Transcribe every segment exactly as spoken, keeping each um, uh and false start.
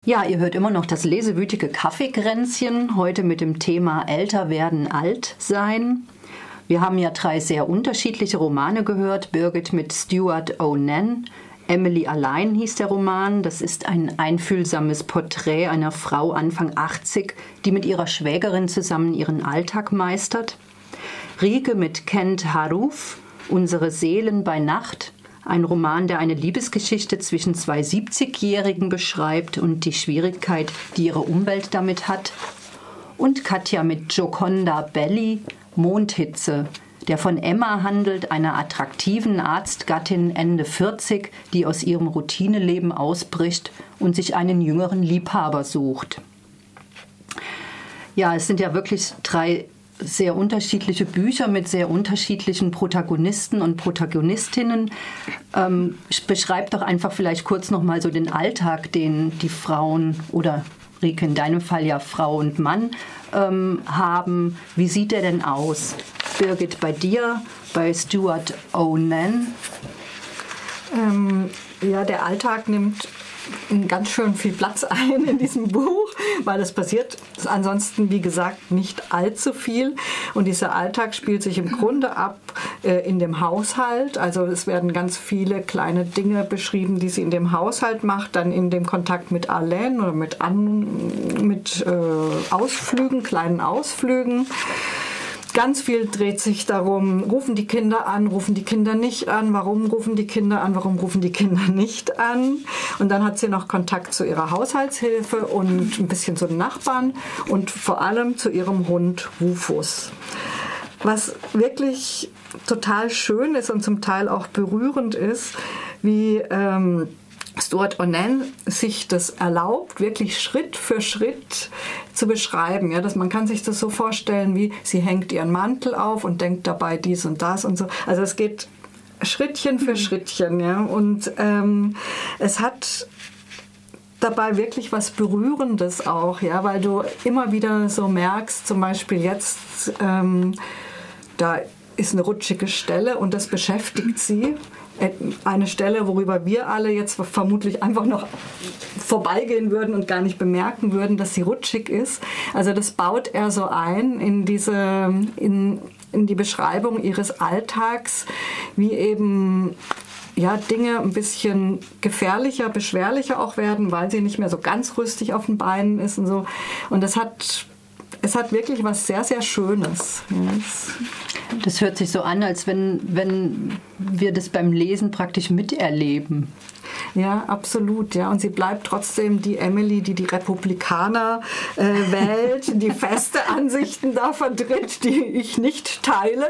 Ja, ihr hört immer noch das lesewütige Kaffeekränzchen, heute mit dem Thema Älter werden, alt sein. Wir haben ja drei sehr unterschiedliche Romane gehört. Birgit mit Stewart O'Nan, Emily allein hieß der Roman. Das ist ein einfühlsames Porträt einer Frau Anfang achtzig, die mit ihrer Schwägerin zusammen ihren Alltag meistert. Rike mit Kent Haruf, Unsere Seelen bei Nacht. Ein Roman, der eine Liebesgeschichte zwischen zwei siebzigjährigen beschreibt und die Schwierigkeit, die ihre Umwelt damit hat. Und Katja mit Gioconda Belli, Mondhitze, der von Emma handelt, einer attraktiven Arztgattin Ende vierzig, die aus ihrem Routineleben ausbricht und sich einen jüngeren Liebhaber sucht. Ja, es sind ja wirklich drei sehr unterschiedliche Bücher mit sehr unterschiedlichen Protagonisten und Protagonistinnen. Ähm, beschreib doch einfach vielleicht kurz noch mal so den Alltag, den die Frauen oder Rike, in deinem Fall ja Frau und Mann, ähm, haben. Wie sieht der denn aus? Birgit, bei dir, bei Stewart O'Nan? Ähm, ja, der Alltag nimmt ganz schön viel Platz ein in diesem Buch, weil es passiert ansonsten, wie gesagt, nicht allzu viel. Und dieser Alltag spielt sich im Grunde ab äh, in dem Haushalt. Also es werden ganz viele kleine Dinge beschrieben, die sie in dem Haushalt macht, dann in dem Kontakt mit Alain oder mit, An, mit äh, Ausflügen, kleinen Ausflügen. Ganz viel dreht sich darum, rufen die Kinder an, rufen die Kinder nicht an, warum rufen die Kinder an, warum rufen die Kinder nicht an. Und dann hat sie noch Kontakt zu ihrer Haushaltshilfe und ein bisschen zu den Nachbarn und vor allem zu ihrem Hund Rufus. Was wirklich total schön ist und zum Teil auch berührend ist, wie ähm, Stewart O'Nan sich das erlaubt, wirklich Schritt für Schritt zu beschreiben. Ja, dass man kann sich das so vorstellen, wie sie hängt ihren Mantel auf und denkt dabei dies und das und so. Also es geht Schrittchen für Schrittchen. Ja, und ähm, es hat dabei wirklich was Berührendes auch, ja, weil du immer wieder so merkst, zum Beispiel jetzt, ähm, da ist eine rutschige Stelle und das beschäftigt sie. Eine Stelle, worüber wir alle jetzt vermutlich einfach noch vorbeigehen würden und gar nicht bemerken würden, dass sie rutschig ist. Also das baut er so ein in diese, in, in die Beschreibung ihres Alltags, wie eben ja, Dinge ein bisschen gefährlicher, beschwerlicher auch werden, weil sie nicht mehr so ganz rüstig auf den Beinen ist und so. Und das hat, es hat wirklich was sehr, sehr Schönes. Yes. Das hört sich so an, als wenn, wenn wir das beim Lesen praktisch miterleben. Ja, absolut. Ja. Und sie bleibt trotzdem die Emily, die die Republikaner äh, wählt, die feste Ansichten da vertritt, die ich nicht teile.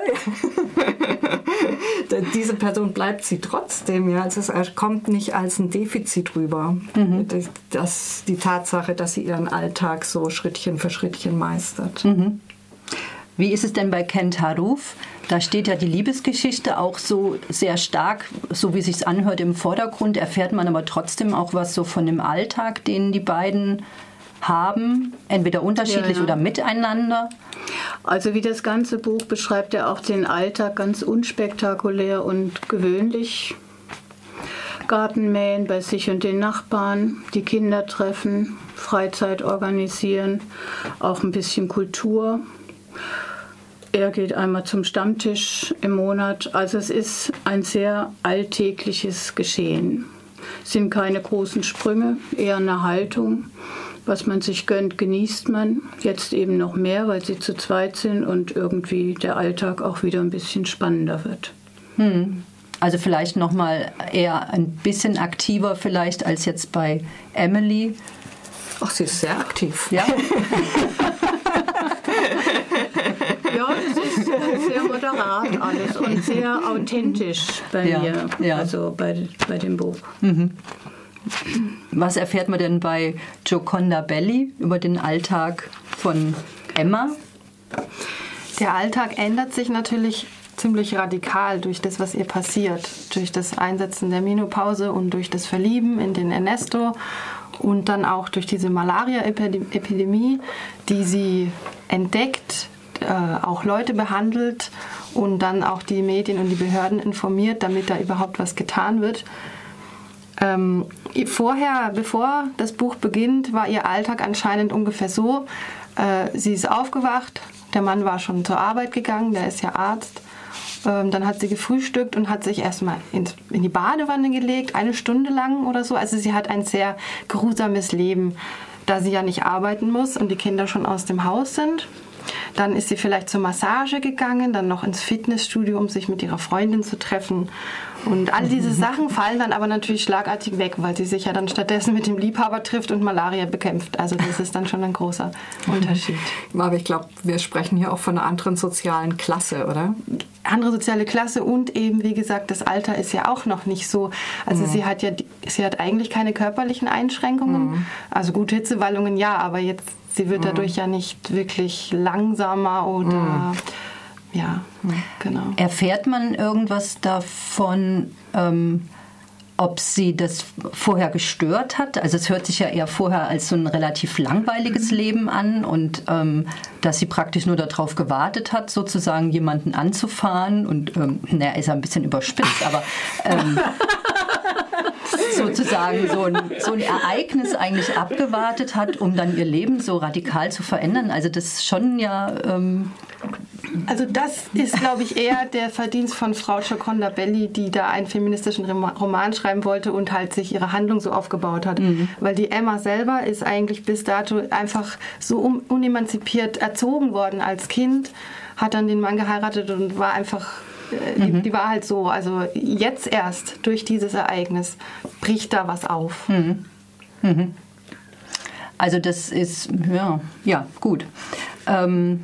Diese Person bleibt sie trotzdem. Ja. Also es kommt nicht als ein Defizit rüber. Mhm. Das, das, die Tatsache, dass sie ihren Alltag so Schrittchen für Schrittchen meistert. Mhm. Wie ist es denn bei Kent Haruf? Da steht ja die Liebesgeschichte auch so sehr stark, so wie es sich anhört, im Vordergrund. Erfährt man aber trotzdem auch was so von dem Alltag, den die beiden haben, entweder unterschiedlich ja, ja. oder miteinander. Also wie das ganze Buch beschreibt er auch den Alltag ganz unspektakulär und gewöhnlich. Gartenmähen bei sich und den Nachbarn, die Kinder treffen, Freizeit organisieren, auch ein bisschen Kultur. Er geht einmal zum Stammtisch im Monat. Also es ist ein sehr alltägliches Geschehen. Es sind keine großen Sprünge, eher eine Haltung. Was man sich gönnt, genießt man. Jetzt eben noch mehr, weil sie zu zweit sind und irgendwie der Alltag auch wieder ein bisschen spannender wird. Hm. Also vielleicht noch mal eher ein bisschen aktiver vielleicht als jetzt bei Emily. Ach, sie ist sehr aktiv. Ja. Ja, es ist sehr moderat alles und sehr authentisch bei ja, mir, ja. also bei, bei dem Buch. Mhm. Was erfährt man denn bei Gioconda Belli über den Alltag von Emma? Der Alltag ändert sich natürlich ziemlich radikal durch das, was ihr passiert. Durch das Einsetzen der Menopause und durch das Verlieben in den Ernesto und dann auch durch diese Malaria-Epidemie, die sie entdeckt, äh, auch Leute behandelt und dann auch die Medien und die Behörden informiert, damit da überhaupt was getan wird. Ähm, vorher, bevor das Buch beginnt, war ihr Alltag anscheinend ungefähr so, äh, sie ist aufgewacht, der Mann war schon zur Arbeit gegangen, der ist ja Arzt. Ähm, dann hat sie gefrühstückt und hat sich erstmal in, in die Badewanne gelegt, eine Stunde lang oder so. Also sie hat ein sehr geruhsames Leben, da sie ja nicht arbeiten muss und die Kinder schon aus dem Haus sind. Dann ist sie vielleicht zur Massage gegangen, dann noch ins Fitnessstudio, um sich mit ihrer Freundin zu treffen. Und all diese Sachen fallen dann aber natürlich schlagartig weg, weil sie sich ja dann stattdessen mit dem Liebhaber trifft und Malaria bekämpft. Also das ist dann schon ein großer Unterschied. Aber ich glaube, wir sprechen hier auch von einer anderen sozialen Klasse, oder? Andere soziale Klasse und eben, wie gesagt, das Alter ist ja auch noch nicht so. Also mhm. sie hat ja, sie hat eigentlich keine körperlichen Einschränkungen. Mhm. Also gut, Hitzewallungen ja, aber jetzt, sie wird dadurch mhm. ja nicht wirklich langsamer oder... Mhm. Ja, genau. Erfährt man irgendwas davon, ähm, ob sie das vorher gestört hat? Also es hört sich ja eher vorher als so ein relativ langweiliges Leben an und ähm, dass sie praktisch nur darauf gewartet hat, sozusagen jemanden anzufahren und, ähm, naja, ist ja ein bisschen überspitzt, aber ähm, sozusagen so ein, so ein Ereignis eigentlich abgewartet hat, um dann ihr Leben so radikal zu verändern. Also das ist schon ja... Ähm, Also das ist, glaube ich, eher der Verdienst von Frau Gioconda-Belli, die da einen feministischen Roman schreiben wollte und halt sich ihre Handlung so aufgebaut hat. Mhm. Weil die Emma selber ist eigentlich bis dato einfach so unemanzipiert erzogen worden als Kind, hat dann den Mann geheiratet und war einfach, äh, die, mhm. die war halt so. Also jetzt erst durch dieses Ereignis bricht da was auf. Mhm. Mhm. Also das ist, ja, ja gut. Ähm,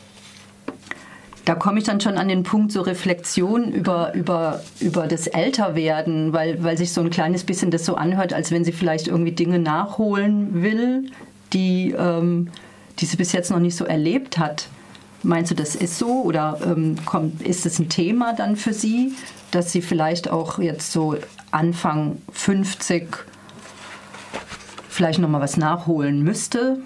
Da komme ich dann schon an den Punkt, so Reflexion über, über, über das Älterwerden, weil, weil sich so ein kleines bisschen das so anhört, als wenn sie vielleicht irgendwie Dinge nachholen will, die, ähm, die sie bis jetzt noch nicht so erlebt hat. Meinst du, das ist so? Oder ähm, kommt, ist es ein Thema dann für sie, dass sie vielleicht auch jetzt so Anfang fünfzig vielleicht noch mal was nachholen müsste?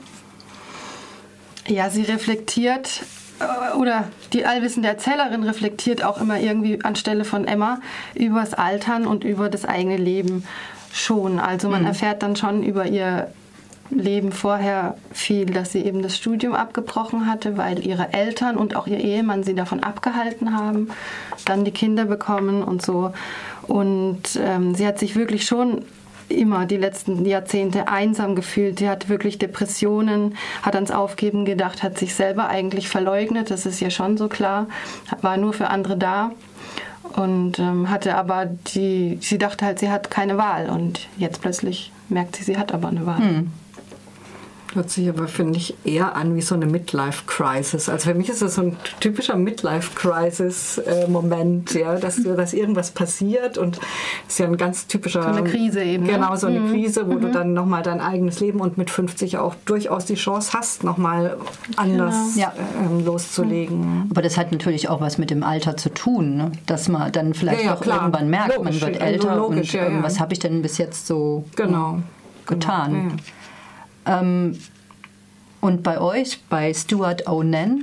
Ja, sie reflektiert... Oder die allwissende Erzählerin reflektiert auch immer irgendwie anstelle von Emma über das Altern und über das eigene Leben schon. Also man mhm. erfährt dann schon über ihr Leben vorher viel, dass sie eben das Studium abgebrochen hatte, weil ihre Eltern und auch ihr Ehemann sie davon abgehalten haben, dann die Kinder bekommen und so. Und ähm, sie hat sich wirklich schon immer die letzten Jahrzehnte einsam gefühlt. Sie hat wirklich Depressionen, hat ans Aufgeben gedacht, hat sich selber eigentlich verleugnet, das ist ja schon so klar, war nur für andere da und ähm, hatte aber die, sie dachte halt, sie hat keine Wahl und jetzt plötzlich merkt sie, sie hat aber eine Wahl. Hm. Hört sich aber, finde ich, eher an wie so eine Midlife-Crisis. Also für mich ist das so ein typischer Midlife-Crisis-Moment, ja, dass, dass irgendwas passiert und das ist ja ein ganz typischer... So eine Krise eben. Genau, so eine mhm. Krise, wo mhm. du dann nochmal dein eigenes Leben und mit fünfzig auch durchaus die Chance hast, nochmal anders genau. ähm, loszulegen. Aber das hat natürlich auch was mit dem Alter zu tun, ne? Dass man dann vielleicht ja, ja, auch klar. irgendwann merkt, logisch, man wird älter logisch, und ja, ja. was habe ich denn bis jetzt so genau. getan. Genau, ja. Ähm, und bei euch, bei Stewart O'Nan?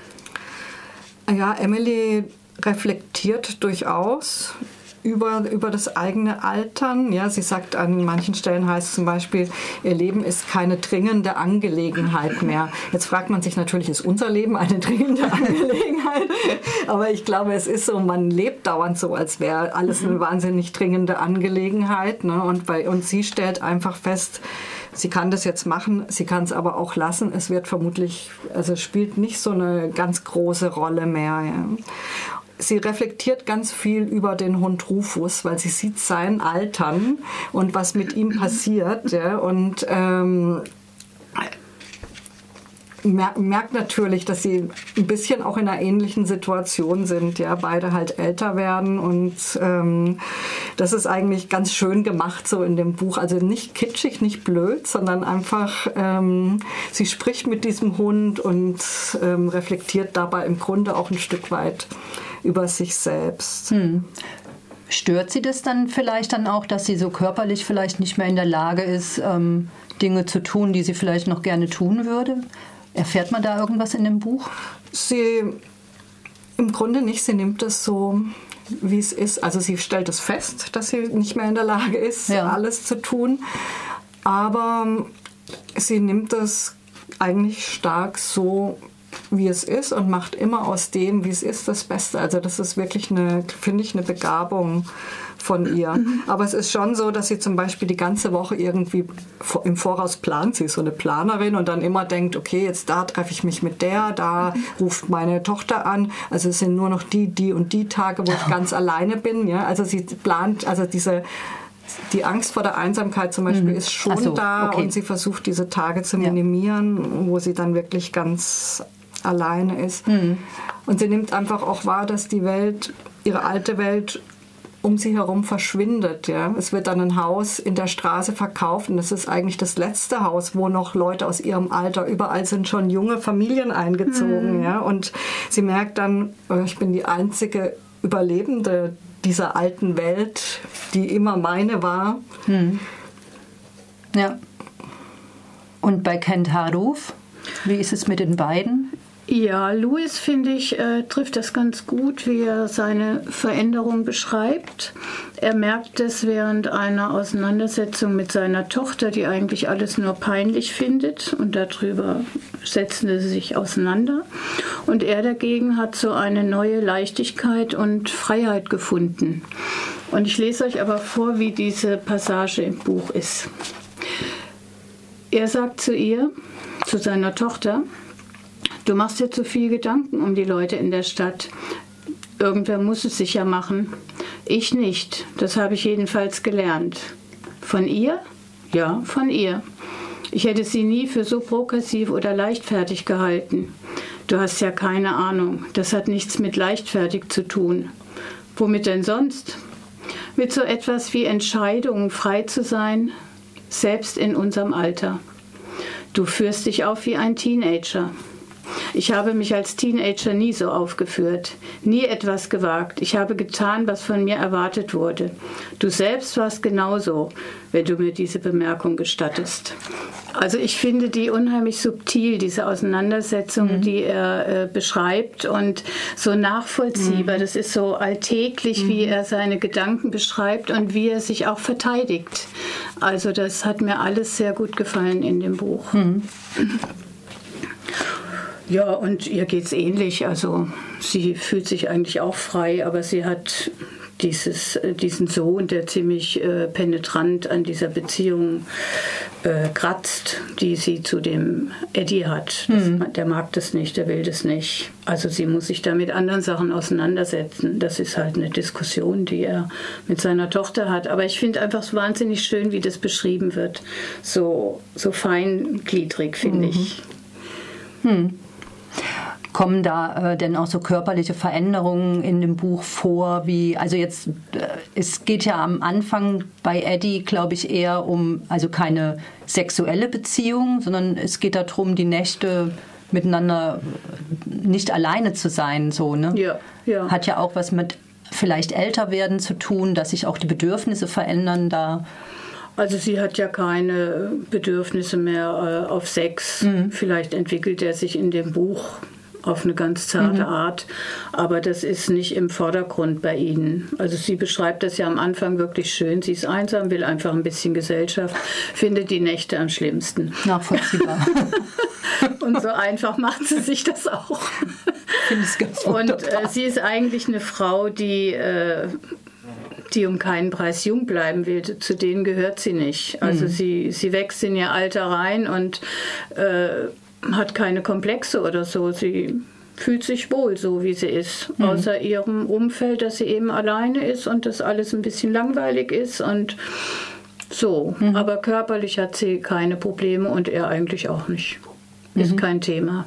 Ja, Emily reflektiert durchaus über, über das eigene Altern. Ja, sie sagt, an manchen Stellen heißt zum Beispiel, ihr Leben ist keine dringende Angelegenheit mehr. Jetzt fragt man sich natürlich, ist unser Leben eine dringende Angelegenheit? Aber ich glaube, es ist so, man lebt dauernd so, als wäre alles eine wahnsinnig dringende Angelegenheit. Ne? Und bei uns, sie stellt einfach fest, sie kann das jetzt machen, sie kann es aber auch lassen. Es wird vermutlich, also spielt nicht so eine ganz große Rolle mehr. Ja. Sie reflektiert ganz viel über den Hund Rufus, weil sie sieht sein Altern und was mit ihm passiert. Ja, und ähm, merkt natürlich, dass sie ein bisschen auch in einer ähnlichen Situation sind. Ja, beide halt älter werden und ähm, das ist eigentlich ganz schön gemacht so in dem Buch. Also nicht kitschig, nicht blöd, sondern einfach, ähm, sie spricht mit diesem Hund und ähm, reflektiert dabei im Grunde auch ein Stück weit über sich selbst. Hm. Stört sie das dann vielleicht dann auch, dass sie so körperlich vielleicht nicht mehr in der Lage ist, ähm, Dinge zu tun, die sie vielleicht noch gerne tun würde? Erfährt man da irgendwas in dem Buch? Sie im Grunde nicht. Sie nimmt das so wie es ist. Also sie stellt es fest, dass sie nicht mehr in der Lage ist, ja. alles zu tun. Aber sie nimmt es eigentlich stark so, wie es ist und macht immer aus dem, wie es ist, das Beste. Also das ist wirklich eine, finde ich, eine Begabung von ihr. Mhm. Aber es ist schon so, dass sie zum Beispiel die ganze Woche irgendwie im Voraus plant. Sie ist so eine Planerin und dann immer denkt, okay, jetzt da treffe ich mich mit der, da ruft meine Tochter an. Also es sind nur noch die, die und die Tage, wo ich ganz alleine bin. Ja? Also sie plant, also diese die Angst vor der Einsamkeit zum Beispiel mhm. ist schon so, da okay. und sie versucht, diese Tage zu minimieren, ja. wo sie dann wirklich ganz alleine ist. Mhm. Und sie nimmt einfach auch wahr, dass die Welt, ihre alte Welt, um sie herum verschwindet. Ja? Es wird dann ein Haus in der Straße verkauft und das ist eigentlich das letzte Haus, wo noch Leute aus ihrem Alter, überall sind schon junge Familien eingezogen. Mhm. Ja? Und sie merkt dann, ich bin die einzige Überlebende dieser alten Welt, die immer meine war. Mhm. Ja. Und bei Kent Haruf, wie ist es mit den beiden? Ja, Louis, finde ich, äh, trifft das ganz gut, wie er seine Veränderung beschreibt. Er merkt es während einer Auseinandersetzung mit seiner Tochter, die eigentlich alles nur peinlich findet, und darüber setzen sie sich auseinander. Und er dagegen hat so eine neue Leichtigkeit und Freiheit gefunden. Und ich lese euch aber vor, wie diese Passage im Buch ist. Er sagt zu ihr, zu seiner Tochter: Du machst dir zu viel Gedanken um die Leute in der Stadt. Irgendwer muss es sicher machen. Ich nicht. Das habe ich jedenfalls gelernt. Von ihr? Ja, von ihr. Ich hätte sie nie für so progressiv oder leichtfertig gehalten. Du hast ja keine Ahnung. Das hat nichts mit leichtfertig zu tun. Womit denn sonst? Mit so etwas wie Entscheidungen, frei zu sein, selbst in unserem Alter. Du führst dich auf wie ein Teenager. Ich habe mich als Teenager nie so aufgeführt, nie etwas gewagt. Ich habe getan, was von mir erwartet wurde. Du selbst warst genauso, wenn du mir diese Bemerkung gestattest. Also ich finde die unheimlich subtil, diese Auseinandersetzung, mhm. die er äh, beschreibt, und so nachvollziehbar. Mhm. Das ist so alltäglich, mhm. wie er seine Gedanken beschreibt und wie er sich auch verteidigt. Also das hat mir alles sehr gut gefallen in dem Buch. Mhm. Ja, und ihr geht's ähnlich. Also sie fühlt sich eigentlich auch frei, aber sie hat dieses, diesen Sohn, der ziemlich äh, penetrant an dieser Beziehung äh, kratzt, die sie zu dem Eddie hat. Das, mhm. Der mag das nicht, der will das nicht. Also sie muss sich da mit anderen Sachen auseinandersetzen. Das ist halt eine Diskussion, die er mit seiner Tochter hat. Aber ich finde einfach wahnsinnig schön, wie das beschrieben wird. So, so feingliedrig, finde mhm. ich. Hm. Kommen da äh, denn auch so körperliche Veränderungen in dem Buch vor, wie, also jetzt, äh, es geht ja am Anfang bei Eddie, glaube ich, eher um, also keine sexuelle Beziehung, sondern es geht darum, die Nächte miteinander nicht alleine zu sein, so, ne? Ja, ja. Hat ja auch was mit vielleicht älter werden zu tun, dass sich auch die Bedürfnisse verändern da. Also sie hat ja keine Bedürfnisse mehr äh, auf Sex. Mhm. Vielleicht entwickelt er sich in dem Buch auf eine ganz zarte mhm. Art, aber das ist nicht im Vordergrund bei ihnen. Also sie beschreibt das ja am Anfang wirklich schön. Sie ist einsam, will einfach ein bisschen Gesellschaft, findet die Nächte am schlimmsten. Nachvollziehbar. Und so einfach macht sie sich das auch. Finde ich ganz Und äh, sie ist eigentlich eine Frau, die... Äh, die um keinen Preis jung bleiben will, zu denen gehört sie nicht. Also mhm. sie, sie wächst in ihr Alter rein und äh, hat keine Komplexe oder so. Sie fühlt sich wohl, so wie sie ist. Mhm. Außer ihrem Umfeld, dass sie eben alleine ist und dass alles ein bisschen langweilig ist und so. Mhm. Aber körperlich hat sie keine Probleme und er eigentlich auch nicht. Ist mhm. kein Thema.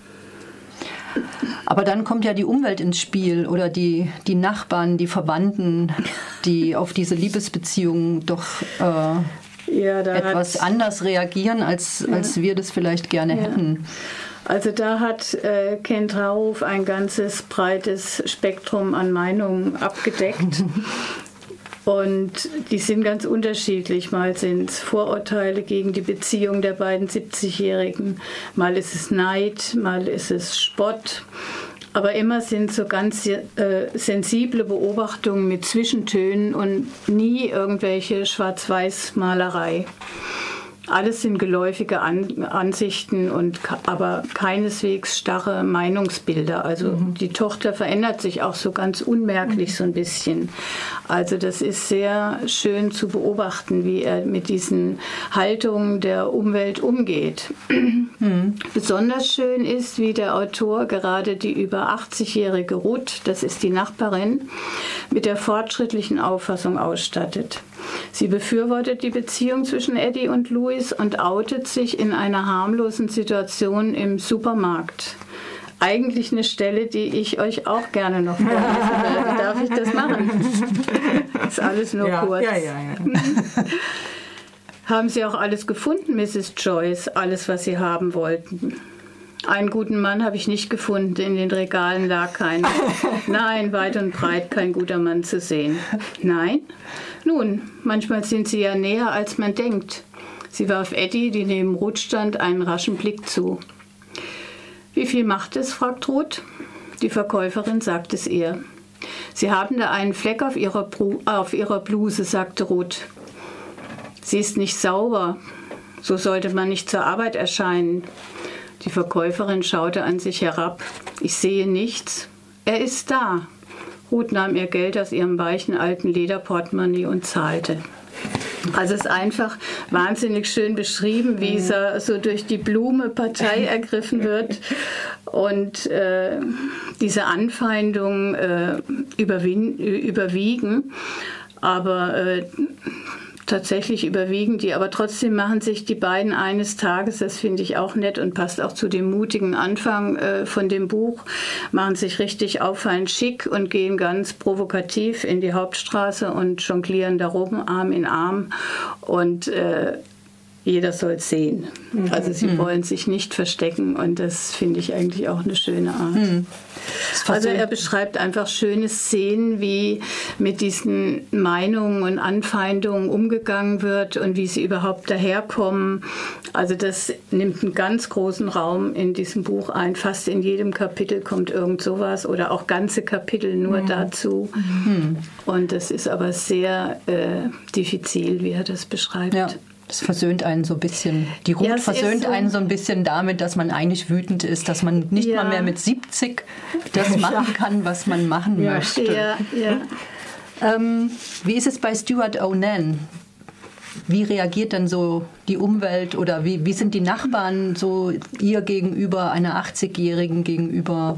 Aber dann kommt ja die Umwelt ins Spiel oder die, die Nachbarn, die Verwandten, die auf diese Liebesbeziehungen doch äh, ja, etwas anders reagieren, als, ja. als wir das vielleicht gerne ja. hätten. Also da hat äh, Kent Haruf ein ganzes breites Spektrum an Meinungen abgedeckt. Und die sind ganz unterschiedlich. Mal sind es Vorurteile gegen die Beziehung der beiden siebzigjährigen, mal ist es Neid, mal ist es Spott. Aber immer sind so ganz äh, sensible Beobachtungen mit Zwischentönen und nie irgendwelche Schwarz-Weiß-Malerei. Alles sind geläufige An- Ansichten, und aber keineswegs starre Meinungsbilder. Also mhm. die Tochter verändert sich auch so ganz unmerklich mhm. so ein bisschen. Also das ist sehr schön zu beobachten, wie er mit diesen Haltungen der Umwelt umgeht. Mhm. Besonders schön ist, wie der Autor gerade die über achtzigjährige Ruth, das ist die Nachbarin, mit der fortschrittlichen Auffassung ausstattet. Sie befürwortet die Beziehung zwischen Eddie und Louis und outet sich in einer harmlosen Situation im Supermarkt. Eigentlich eine Stelle, die ich euch auch gerne noch vorlesen werde. Darf ich das machen? Das ist alles nur ja, kurz. Ja, ja, ja. Haben Sie auch alles gefunden, Misses Joyce? Alles, was Sie haben wollten? Einen guten Mann habe ich nicht gefunden, in den Regalen lag keiner. Nein, weit und breit kein guter Mann zu sehen. Nein? Nun, manchmal sind sie ja näher, als man denkt. Sie warf Eddie, die neben Ruth stand, einen raschen Blick zu. Wie viel macht es? Fragt Ruth. Die Verkäuferin sagt es ihr. Sie haben da einen Fleck auf ihrer, Bru- auf ihrer Bluse, sagte Ruth. Sie ist nicht sauber. So sollte man nicht zur Arbeit erscheinen. Die Verkäuferin schaute an sich herab. Ich sehe nichts. Er ist da. Ruth nahm ihr Geld aus ihrem weichen alten Lederportemonnaie und zahlte. Also es ist einfach wahnsinnig schön beschrieben, wie mhm. er so durch die Blume Partei ergriffen wird und äh, diese Anfeindungen äh, überwin- überwiegen. Aber äh, tatsächlich überwiegen die, aber trotzdem machen sich die beiden eines Tages, das finde ich auch nett und passt auch zu dem mutigen Anfang äh, von dem Buch, machen sich richtig auffallend schick und gehen ganz provokativ in die Hauptstraße und jonglieren darum, Arm in Arm, und äh, jeder soll es sehen. Mhm. Also sie mhm. wollen sich nicht verstecken, und das finde ich eigentlich auch eine schöne Art. Mhm. Also er beschreibt einfach schöne Szenen, wie mit diesen Meinungen und Anfeindungen umgegangen wird und wie sie überhaupt daherkommen. Also das nimmt einen ganz großen Raum in diesem Buch ein. Fast in jedem Kapitel kommt irgend sowas oder auch ganze Kapitel nur mhm. dazu. Mhm. Und das ist aber sehr äh, diffizil, wie er das beschreibt. Ja. Das versöhnt einen so ein bisschen. Die Ruth ja, versöhnt so einen so ein bisschen damit, dass man eigentlich wütend ist, dass man nicht ja. mal mehr mit siebzig das machen kann, was man machen ja. möchte. Ja, ja. Ähm, wie ist es bei Stewart O'Nan? Wie reagiert dann so die Umwelt oder wie, wie sind die Nachbarn so ihr gegenüber, einer achtzigjährigen gegenüber?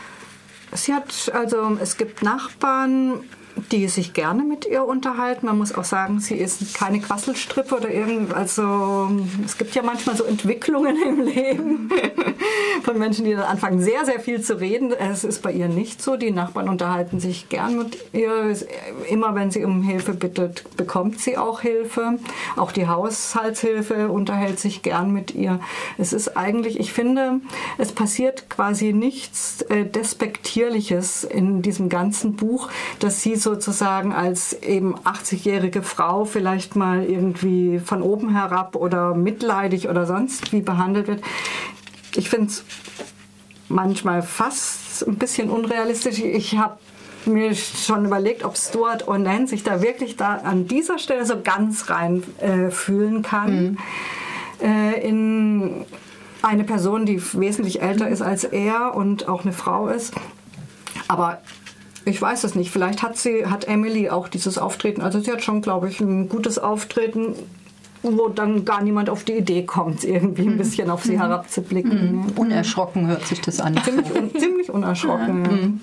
Sie hat, also es gibt Nachbarn, die sich gerne mit ihr unterhalten. Man muss auch sagen, sie ist keine Quasselstrippe oder irgend, also es gibt ja manchmal so Entwicklungen im Leben von Menschen, die dann anfangen, sehr, sehr viel zu reden. Es ist bei ihr nicht so. Die Nachbarn unterhalten sich gern mit ihr. Immer wenn sie um Hilfe bittet, bekommt sie auch Hilfe. Auch die Haushaltshilfe unterhält sich gern mit ihr. Es ist eigentlich, ich finde, es passiert quasi nichts äh, Despektierliches in diesem ganzen Buch, dass sie sozusagen als eben achtzigjährige Frau vielleicht mal irgendwie von oben herab oder mitleidig oder sonst wie behandelt wird. Ich finde es manchmal fast ein bisschen unrealistisch. Ich habe mir schon überlegt, ob Stewart O'Nan sich da wirklich da an dieser Stelle so ganz rein äh, fühlen kann. Mhm. Äh, in eine Person, die wesentlich älter ist als er und auch eine Frau ist. Aber ich weiß es nicht. Vielleicht hat sie, hat Emily auch dieses Auftreten. Also sie hat schon, glaube ich, ein gutes Auftreten, wo dann gar niemand auf die Idee kommt, irgendwie ein bisschen auf sie mhm. herabzublicken. Mhm. Unerschrocken hört sich das an. Ziemlich, un, ziemlich unerschrocken. Ja. Mhm.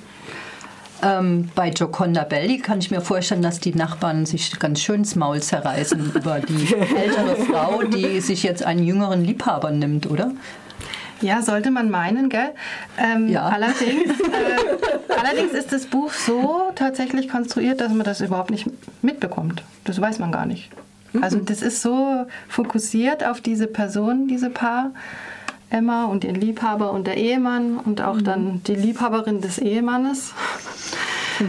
Ähm, bei Gioconda Belli kann ich mir vorstellen, dass die Nachbarn sich ganz schön ins Maul zerreißen über die ältere Frau, die sich jetzt einen jüngeren Liebhaber nimmt, oder? Ja, sollte man meinen, gell? Ähm, ja. Allerdings, äh, allerdings ist das Buch so tatsächlich konstruiert, dass man das überhaupt nicht mitbekommt. Das weiß man gar nicht. Mhm. Also das ist so fokussiert auf diese Person, diese Paar, Emma und ihren Liebhaber und der Ehemann und auch mhm. dann die Liebhaberin des Ehemannes. Mhm.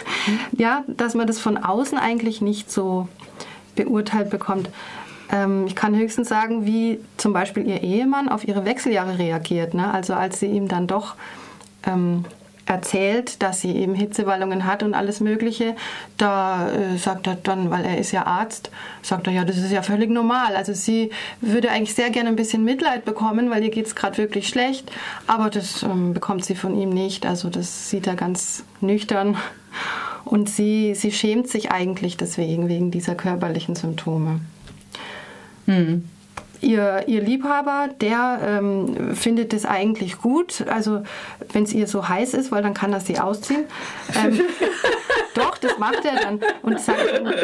Ja, dass man das von außen eigentlich nicht so beurteilt bekommt. Ich kann höchstens sagen, wie zum Beispiel ihr Ehemann auf ihre Wechseljahre reagiert. Ne? Also als sie ihm dann doch ähm, erzählt, dass sie eben Hitzewallungen hat und alles Mögliche, da äh, sagt er dann, weil er ist ja Arzt, sagt er, ja, das ist ja völlig normal. Also sie würde eigentlich sehr gerne ein bisschen Mitleid bekommen, weil ihr geht es gerade wirklich schlecht, aber das ähm, bekommt sie von ihm nicht. Also das sieht er ganz nüchtern und sie, sie schämt sich eigentlich deswegen, wegen dieser körperlichen Symptome. Hm. Ihr, ihr Liebhaber, der ähm, findet es eigentlich gut, also wenn es ihr so heiß ist, weil dann kann er sie ausziehen. Ähm, doch, das macht er dann und sagt,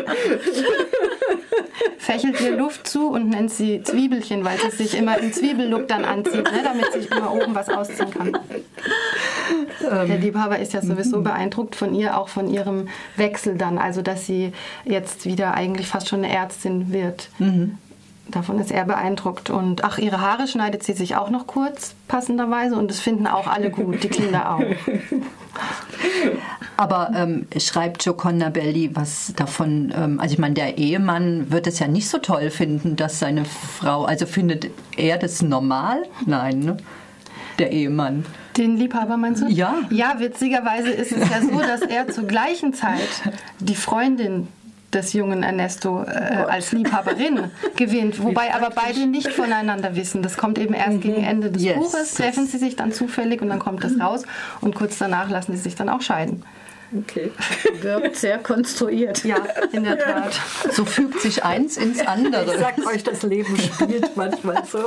fächelt ihr Luft zu und nennt sie Zwiebelchen, weil sie sich immer im Zwiebellook dann anzieht, ne, damit sie immer oben was ausziehen kann. Der Liebhaber ist ja sowieso beeindruckt von ihr, auch von ihrem Wechsel dann, also dass sie jetzt wieder eigentlich fast schon eine Ärztin wird. Mhm. Davon ist er beeindruckt. Und ach, ihre Haare schneidet sie sich auch noch kurz, passenderweise. Und das finden auch alle gut, die Kinder auch. Aber ähm, schreibt Gioconda Belli was davon, ähm, also ich meine, der Ehemann wird es ja nicht so toll finden, dass seine Frau, also findet er das normal? Nein, ne? Der Ehemann. Den Liebhaber meinst du? Ja. Ja, witzigerweise ist es ja so, dass er zur gleichen Zeit die Freundin des jungen Ernesto äh, als Liebhaberin gewinnt, wobei aber beide nicht voneinander wissen. Das kommt eben erst mhm. gegen Ende des yes. Buches, treffen sie sich dann zufällig und dann kommt das raus und kurz danach lassen sie sich dann auch scheiden. Okay. Wirkt sehr konstruiert. Ja, in der Tat. So fügt sich eins ins andere. Ich sag euch, das Leben spielt manchmal so.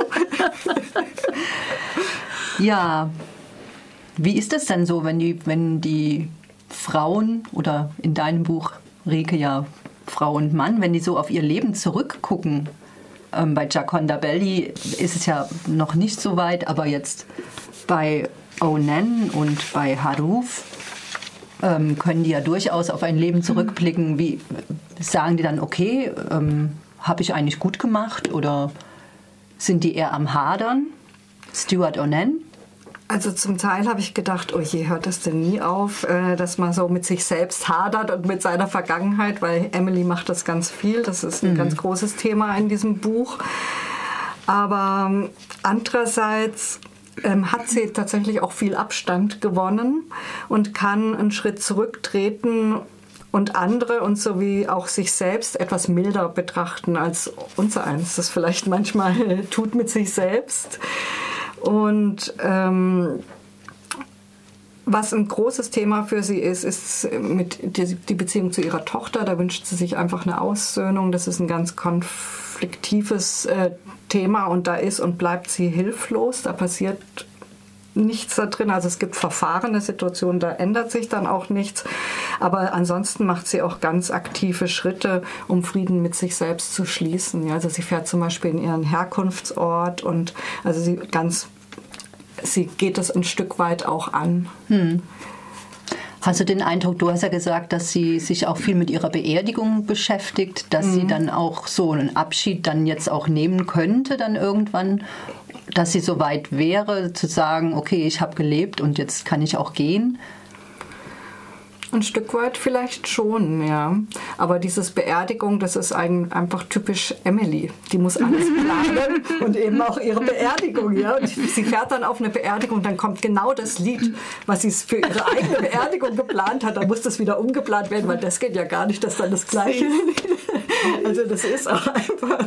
Ja, wie ist das denn so, wenn die, wenn die Frauen oder in deinem Buch, Rieke, ja, Frau und Mann, wenn die so auf ihr Leben zurückgucken? Ähm, bei Gioconda Belli ist es ja noch nicht so weit, aber jetzt bei Onan und bei Haruf ähm, können die ja durchaus auf ein Leben zurückblicken. Wie sagen die dann, okay, ähm, habe ich eigentlich gut gemacht oder sind die eher am Hadern? Stuart Onan? Also zum Teil habe ich gedacht, oh je, hört das denn nie auf, dass man so mit sich selbst hadert und mit seiner Vergangenheit, weil Emily macht das ganz viel, das ist ein mhm. ganz großes Thema in diesem Buch. Aber andererseits ähm, hat sie tatsächlich auch viel Abstand gewonnen und kann einen Schritt zurücktreten und andere und so wie auch sich selbst etwas milder betrachten, als unser eins das vielleicht manchmal tut mit sich selbst. Und ähm, was ein großes Thema für sie ist, ist mit die, die Beziehung zu ihrer Tochter. Da wünscht sie sich einfach eine Aussöhnung. Das ist ein ganz konfliktives äh, Thema und da ist und bleibt sie hilflos. Da passiert nichts da drin. Also es gibt verfahrene Situationen, da ändert sich dann auch nichts. Aber ansonsten macht sie auch ganz aktive Schritte, um Frieden mit sich selbst zu schließen. Ja, also sie fährt zum Beispiel in ihren Herkunftsort und also sie ganz, sie geht das ein Stück weit auch an. Hm. Hast du den Eindruck, du hast ja gesagt, dass sie sich auch viel mit ihrer Beerdigung beschäftigt, dass mhm. sie dann auch so einen Abschied dann jetzt auch nehmen könnte, dann irgendwann, dass sie so weit wäre, zu sagen, okay, ich habe gelebt und jetzt kann ich auch gehen? Ein Stück weit vielleicht schon, ja. Aber dieses Beerdigung, das ist ein, einfach typisch Emily. Die muss alles planen und eben auch ihre Beerdigung. Ja. Und sie fährt dann auf eine Beerdigung und dann kommt genau das Lied, was sie für ihre eigene Beerdigung geplant hat. Dann muss das wieder umgeplant werden, weil das geht ja gar nicht, dass dann das Gleiche ist. Also das ist auch einfach,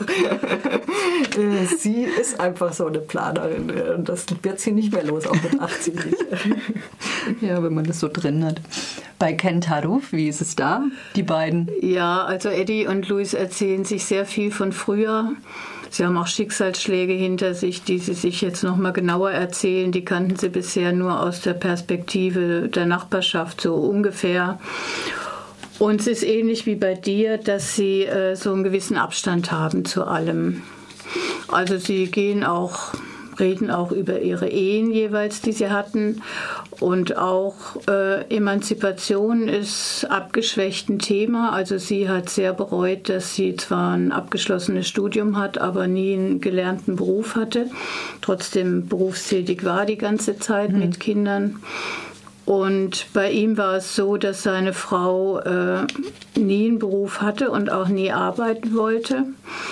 sie ist einfach so eine Planerin. Und das wird sie nicht mehr los, auch mit achtzig nicht. Ja, wenn man das so drin hat. Bei Kent Haruf, wie ist es da, die beiden? Ja, also Eddie und Louis erzählen sich sehr viel von früher. Sie haben auch Schicksalsschläge hinter sich, die sie sich jetzt noch mal genauer erzählen. Die kannten sie bisher nur aus der Perspektive der Nachbarschaft, so ungefähr. Und es ist ähnlich wie bei dir, dass sie äh, so einen gewissen Abstand haben zu allem. Also sie gehen auch, reden auch über ihre Ehen jeweils, die sie hatten. Und auch äh, Emanzipation ist abgeschwächt ein Thema. Also sie hat sehr bereut, dass sie zwar ein abgeschlossenes Studium hat, aber nie einen gelernten Beruf hatte. Trotzdem berufstätig war die ganze Zeit mhm. mit Kindern. Und bei ihm war es so, dass seine Frau äh, nie einen Beruf hatte und auch nie arbeiten wollte.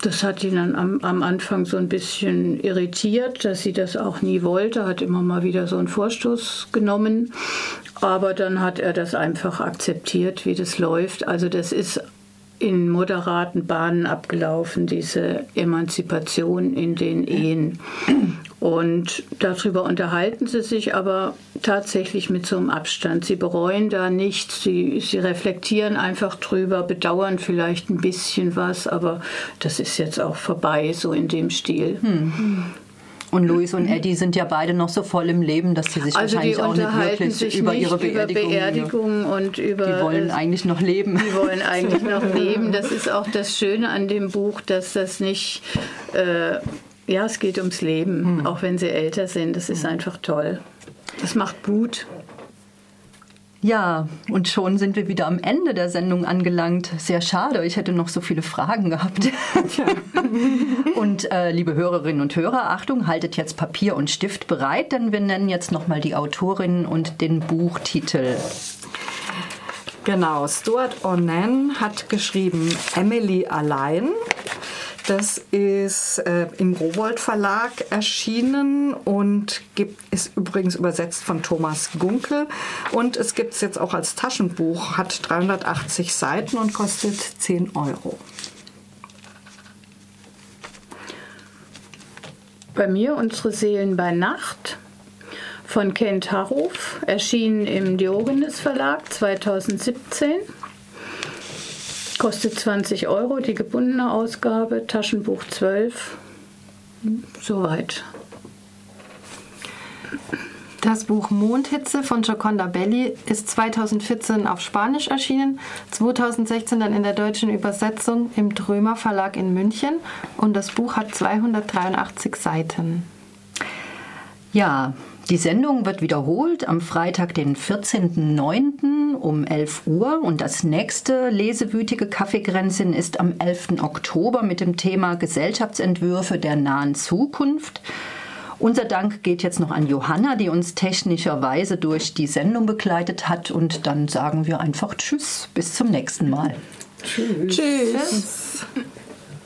Das hat ihn dann am, am Anfang so ein bisschen irritiert, dass sie das auch nie wollte, hat immer mal wieder so einen Vorstoß genommen. Aber dann hat er das einfach akzeptiert, wie das läuft. Also das ist in moderaten Bahnen abgelaufen, diese Emanzipation in den Ehen. Und darüber unterhalten sie sich aber tatsächlich mit so einem Abstand. Sie bereuen da nichts, sie, sie reflektieren einfach drüber, bedauern vielleicht ein bisschen was, aber das ist jetzt auch vorbei, so in dem Stil. Hm. Und Louis und Eddie sind ja beide noch so voll im Leben, dass sie sich also wahrscheinlich auch nicht wirklich sich über nicht ihre Beerdigung, über Beerdigung und über... Die wollen eigentlich noch leben. Die wollen eigentlich noch leben. Das ist auch das Schöne an dem Buch, dass das nicht... Äh, ja, es geht ums Leben, hm. auch wenn sie älter sind. Das ist einfach toll. Das macht Mut. Ja, und schon sind wir wieder am Ende der Sendung angelangt. Sehr schade, ich hätte noch so viele Fragen gehabt. Und äh, liebe Hörerinnen und Hörer, Achtung, haltet jetzt Papier und Stift bereit, denn wir nennen jetzt nochmal die Autorin und den Buchtitel. Genau, Stuart Onan hat geschrieben Emily allein. Das ist äh, im Rowohlt Verlag erschienen und gibt, ist übrigens übersetzt von Thomas Gunkel. Und es gibt es jetzt auch als Taschenbuch, hat dreihundertachtzig Seiten und kostet zehn Euro. Bei mir Unsere Seelen bei Nacht von Kent Haruf, erschienen im Diogenes Verlag zweitausendsiebzehn. Kostet zwanzig Euro, die gebundene Ausgabe, Taschenbuch zwölf. Soweit. Das Buch Mondhitze von Gioconda Belli ist zweitausendvierzehn auf Spanisch erschienen, zweitausendsechzehn dann in der deutschen Übersetzung im Drömer Verlag in München und das Buch hat zweihundertdreiundachtzig Seiten. Ja, die Sendung wird wiederholt am Freitag, den vierzehnten neunten um elf Uhr und das nächste lesewütige Kaffeekränzchen ist am elften Oktober mit dem Thema Gesellschaftsentwürfe der nahen Zukunft. Unser Dank geht jetzt noch an Johanna, die uns technischerweise durch die Sendung begleitet hat und dann sagen wir einfach Tschüss, bis zum nächsten Mal. Tschüss. Tschüss.